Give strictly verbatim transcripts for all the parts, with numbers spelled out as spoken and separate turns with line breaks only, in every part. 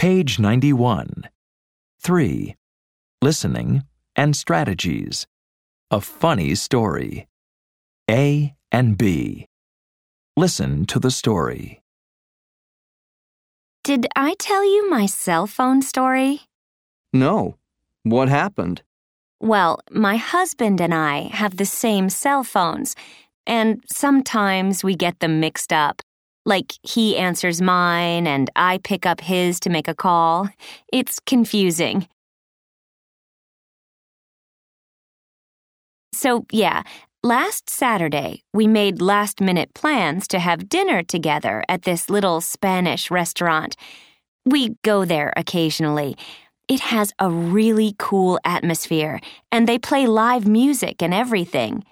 Page ninety-one. three. Listening and strategies. A funny story. A and B. Listen to the story.
Did I tell you my cell phone story?
No. What happened?
Well, my husband and I have the same cell phones, and sometimes we get them mixed up. Like he answers mine and I pick up his to make a call. It's confusing. So, yeah, last Saturday, we made last-minute plans to have dinner together at this little Spanish restaurant. We go there occasionally. It has a really cool atmosphere, and they play live music and everything.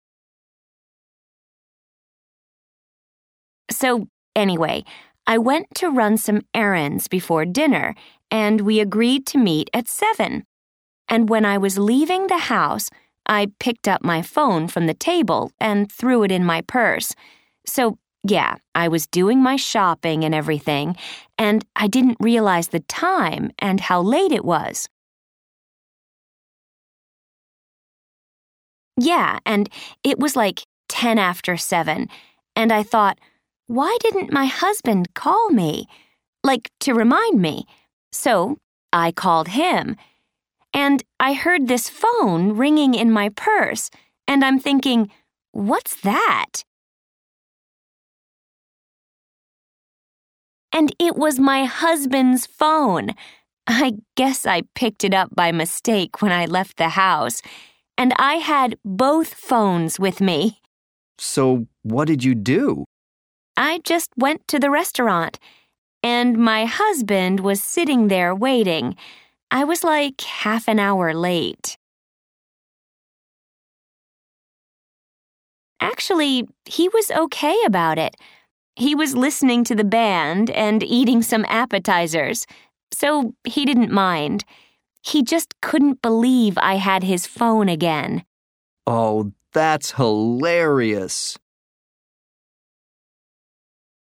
So, anyway, I went to run some errands before dinner, and we agreed to meet at seven. And when I was leaving the house, I picked up my phone from the table and threw it in my purse. So, yeah, I was doing my shopping and everything, and I didn't realize the time and how late it was. Yeah, and it was like ten after seven, and I thought, why didn't my husband call me? Like, to remind me. So, I called him. And I heard this phone ringing in my purse, and I'm thinking, what's that? And it was my husband's phone. I guess I picked it up by mistake when I left the house, and I had both phones with me.
So, what did you do?
I just went to the restaurant, and my husband was sitting there waiting. I was like half an hour late. Actually, he was okay about it. He was listening to the band and eating some appetizers, so he didn't mind. He just couldn't believe I had his phone again.
Oh, that's hilarious.